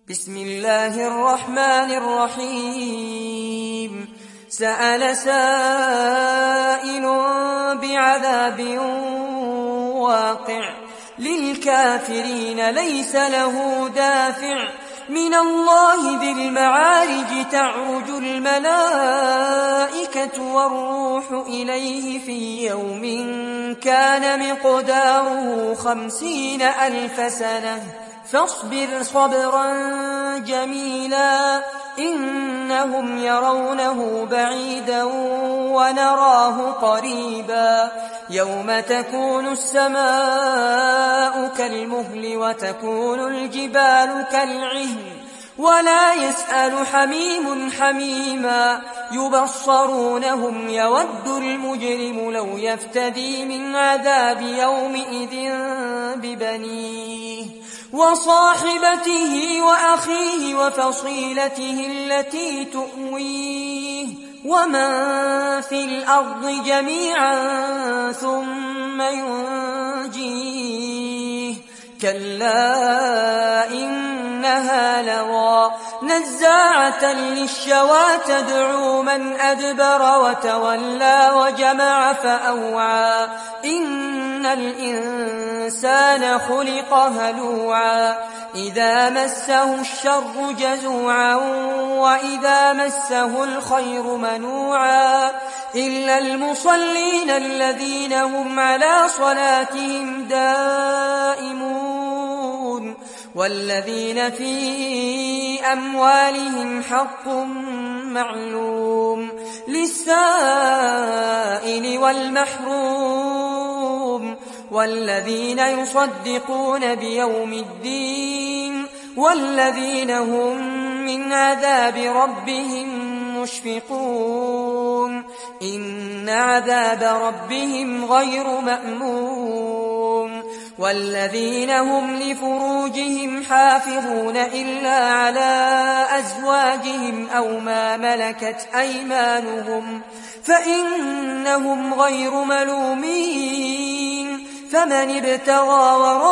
بسم الله الرحمن الرحيم سأل سائل بعذاب واقع للكافرين ليس له دافع من الله ذي المعارج تعرج الملائكة والروح إليه في يوم كان مقداره 50,000 سنة فاصبر صبرا جميلا إنهم يرونه بعيدا ونراه قريبا يوم تكون السماء كالمهل وتكون الجبال كالعهن ولا يسأل حميم حميما يبصرونهم يود المجرم لو يفتدي من عذاب يومئذ ببنيه وصاحبته وأخيه وفصيلته التي تؤويه ومن في الأرض جميعا ثم ينجيه كلا إنها لظى نزاعة للشوى تدعو من أدبر وتولى وجمع فأوعى إن الإنسان خلق هلوعا إذا مسه الشر جزوعا وإذا مسه الخير منوعا إلا المصلين الذين هم على صلاتهم دائمون والذين في أموالهم حق معلوم للسائل والمحروم والذين يصدقون بيوم الدين والذين هم من عذاب ربهم مشفقون إن عذاب ربهم غير مأمون والذين هم لفروجهم حافظون إلا على أزواجهم أو ما ملكت أيمانهم فإنهم غير ملومين فمن ابتغى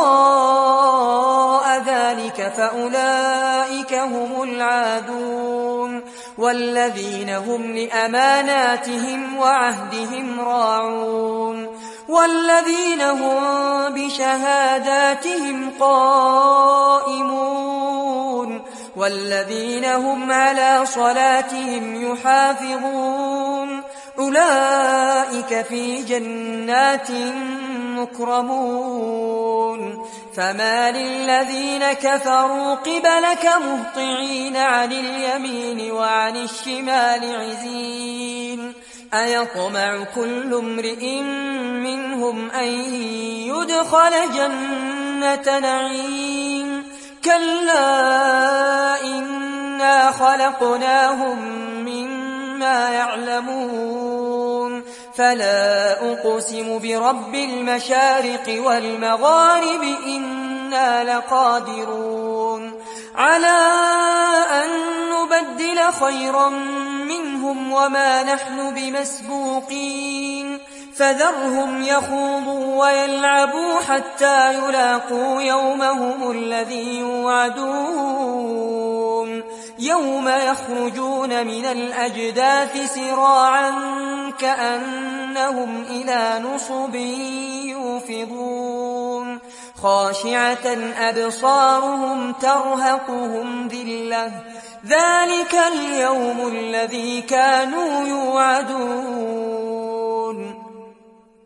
وراء ذلك فأولئك هم العادون والذين هم لأماناتهم وعهدهم راعون والذين هم بشهاداتهم قائمون والذين هم على صلاتهم يحافظون أولئك في جنات مكرمون فما للذين كفروا قبلك مهطعين عن اليمين وعن الشمال عزين أيطمع كل امرئ منهم أن يدخل جنة نعيم كلا إنا خلقناهم مما يعلمون فلا أقسم برب المشارق والمغارب إنا لقادرون على أن نبدل خيرا منهم وما نحن بمسبوقين فذرهم يخوضوا ويلعبوا حتى يلاقوا يومهم الذي يوعدون يوم يخرجون من الأجداث سراعا كأنهم إلى نصب يوفضون خاشعة أبصارهم ترهقهم ذلة ذلك اليوم الذي كانوا يوعدون